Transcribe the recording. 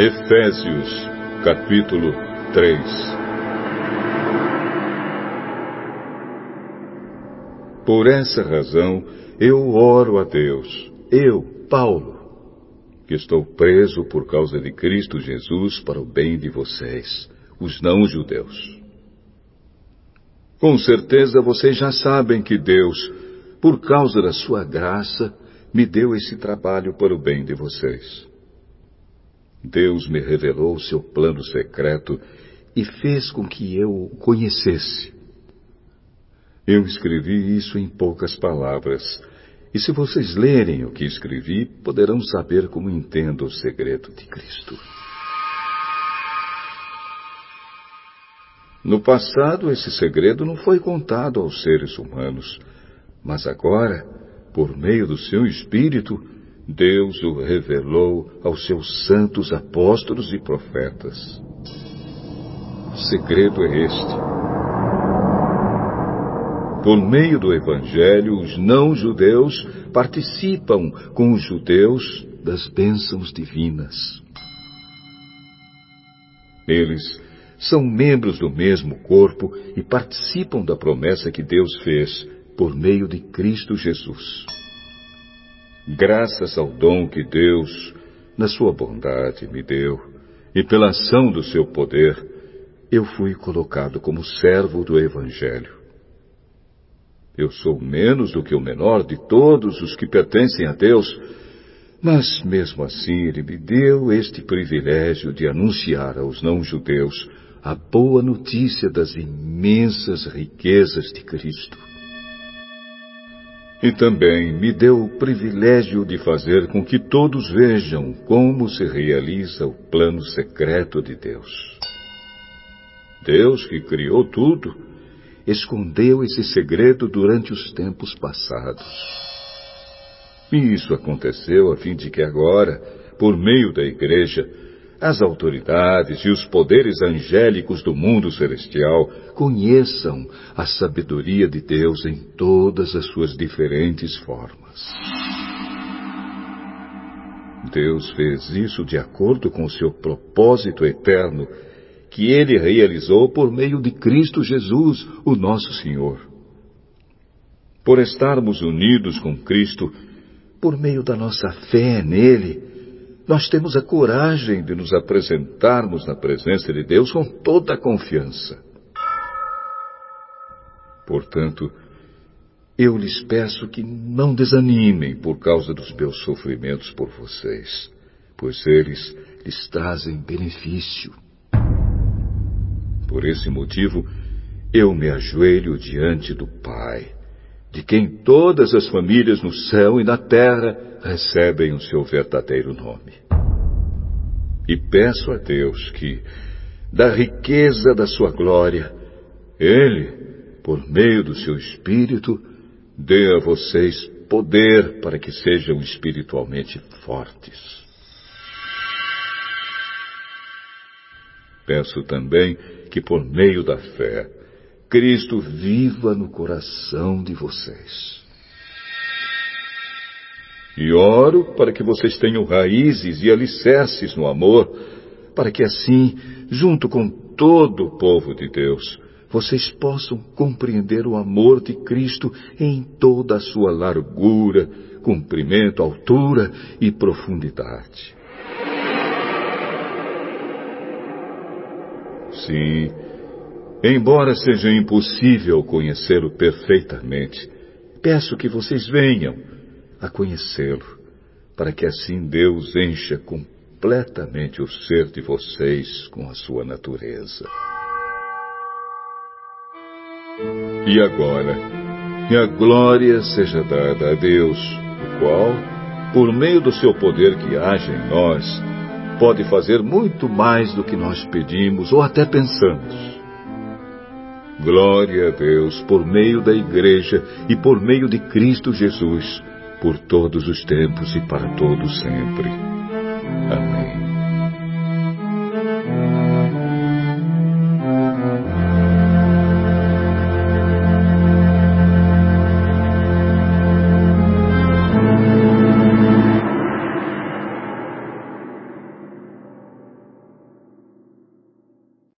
Efésios, capítulo 3. Por essa razão, eu oro a Deus, Paulo, que estou preso por causa de Cristo Jesus para o bem de vocês, os não-judeus. Com certeza vocês já sabem que Deus, por causa da sua graça, me deu esse trabalho para o bem de vocês. Deus me revelou seu plano secreto e fez com que eu o conhecesse. Eu escrevi isso em poucas palavras, e se vocês lerem o que escrevi, poderão saber como entendo o segredo de Cristo. No passado, esse segredo não foi contado aos seres humanos, mas agora, por meio do seu Espírito, Deus o revelou aos seus santos apóstolos e profetas. O segredo é este. Por meio do Evangelho, os não-judeus participam com os judeus das bênçãos divinas. Eles são membros do mesmo corpo e participam da promessa que Deus fez por meio de Cristo Jesus. Graças ao dom que Deus, na sua bondade, me deu, e pela ação do seu poder, eu fui colocado como servo do Evangelho. Eu sou menos do que o menor de todos os que pertencem a Deus, mas mesmo assim Ele me deu este privilégio de anunciar aos não-judeus a boa notícia das imensas riquezas de Cristo. E também me deu o privilégio de fazer com que todos vejam como se realiza o plano secreto de Deus. Deus, que criou tudo, escondeu esse segredo durante os tempos passados. E isso aconteceu a fim de que agora, por meio da Igreja, as autoridades e os poderes angélicos do mundo celestial conheçam a sabedoria de Deus em todas as suas diferentes formas. Deus fez isso de acordo com o seu propósito eterno, que Ele realizou por meio de Cristo Jesus, o nosso Senhor. Por estarmos unidos com Cristo, por meio da nossa fé nele, nós temos a coragem de nos apresentarmos na presença de Deus com toda a confiança. Portanto, eu lhes peço que não desanimem por causa dos meus sofrimentos por vocês, pois eles lhes trazem benefício. Por esse motivo, eu me ajoelho diante do Pai, de quem todas as famílias no céu e na terra recebem o seu verdadeiro nome. E peço a Deus que, da riqueza da sua glória, Ele, por meio do seu Espírito, dê a vocês poder para que sejam espiritualmente fortes. Peço também que, por meio da fé, Cristo viva no coração de vocês. E oro para que vocês tenham raízes e alicerces no amor, para que assim, junto com todo o povo de Deus, vocês possam compreender o amor de Cristo em toda a sua largura, comprimento, altura e profundidade. Sim, embora seja impossível conhecê-lo perfeitamente, peço que vocês venham a conhecê-lo, para que assim Deus encha completamente o ser de vocês com a sua natureza. E agora, que a glória seja dada a Deus, o qual, por meio do seu poder que age em nós, pode fazer muito mais do que nós pedimos ou até pensamos. Glória a Deus por meio da Igreja e por meio de Cristo Jesus, por todos os tempos e para todo sempre.